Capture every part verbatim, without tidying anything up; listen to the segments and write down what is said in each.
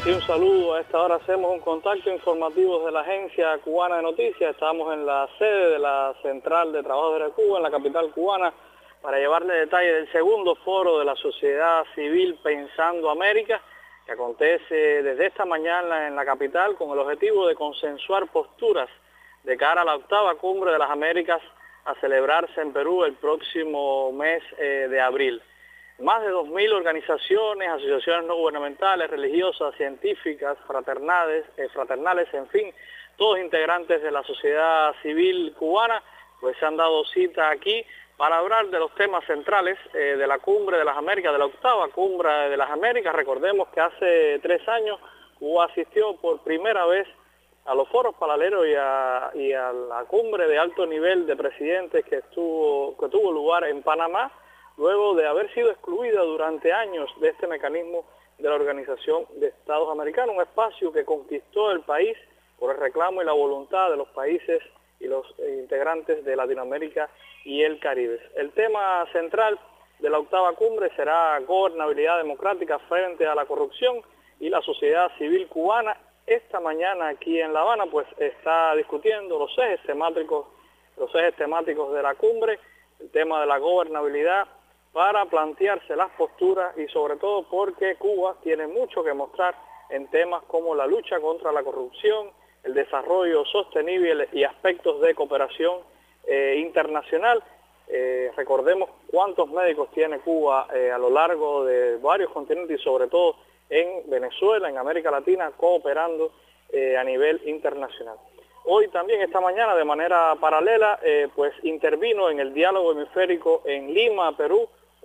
Sí, un saludo. A esta hora hacemos un contacto informativo de la Agencia Cubana de Noticias. Estamos en la sede de la Central de Trabajadores de Cuba, en la capital cubana, para llevarle detalles del segundo foro de la sociedad civil Pensando América, que acontece desde esta mañana en la capital con el objetivo de consensuar posturas de cara a la octava cumbre de las Américas a celebrarse en Perú el próximo mes eh, de abril. Más de dos mil organizaciones, asociaciones no gubernamentales, religiosas, científicas, fraternales, eh, fraternales, en fin, todos integrantes de la sociedad civil cubana, pues se han dado cita aquí para hablar de los temas centrales eh, de la cumbre de las Américas, de la octava cumbre de las Américas. Recordemos que hace tres años Cuba asistió por primera vez a los foros paralelos y a, y a la cumbre de alto nivel de presidentes que, estuvo, que tuvo lugar en Panamá, luego de haber sido excluida durante años de este mecanismo de la Organización de Estados Americanos, un espacio que conquistó el país por el reclamo y la voluntad de los países y los integrantes de Latinoamérica y el Caribe. El tema central de la octava cumbre será gobernabilidad democrática frente a la corrupción, y la sociedad civil cubana esta mañana aquí en La Habana pues está discutiendo los ejes temáticos, los ejes temáticos de la cumbre, el tema de la gobernabilidad, para plantearse las posturas y sobre todo porque Cuba tiene mucho que mostrar en temas como la lucha contra la corrupción, el desarrollo sostenible y aspectos de cooperación eh, internacional. Eh, recordemos cuántos médicos tiene Cuba eh, a lo largo de varios continentes y sobre todo en Venezuela, en América Latina, cooperando eh, a nivel internacional. Hoy también, esta mañana, de manera paralela, eh, pues intervino en el diálogo hemisférico en Lima, Perú,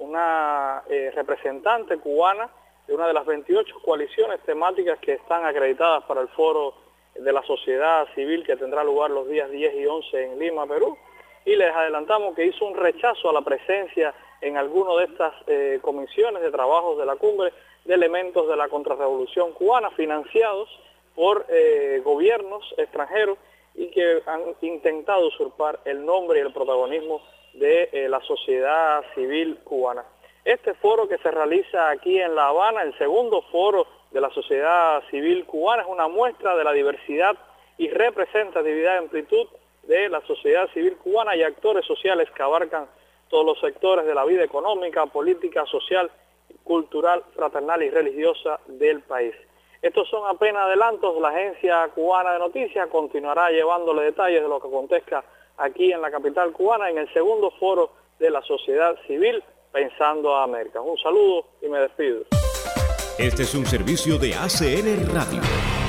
una eh, representante cubana de una de las veintiocho coaliciones temáticas que están acreditadas para el foro de la sociedad civil que tendrá lugar los días diez y once en Lima, Perú, y les adelantamos que hizo un rechazo a la presencia en alguna de estas eh, comisiones de trabajos de la cumbre de elementos de la contrarrevolución cubana financiados por eh, gobiernos extranjeros y que han intentado usurpar el nombre y el protagonismo de eh, la sociedad civil cubana. Este foro que se realiza aquí en La Habana, el segundo foro de la sociedad civil cubana, es una muestra de la diversidad y representatividad en amplitud de la sociedad civil cubana y actores sociales que abarcan todos los sectores de la vida económica, política, social, cultural, fraternal y religiosa del país. Estos son apenas adelantos. La Agencia Cubana de Noticias continuará llevándole detalles de lo que acontezca aquí en la capital cubana en el segundo foro de la sociedad civil Pensando a América. Un saludo y me despido. Este es un servicio de A C N Radio.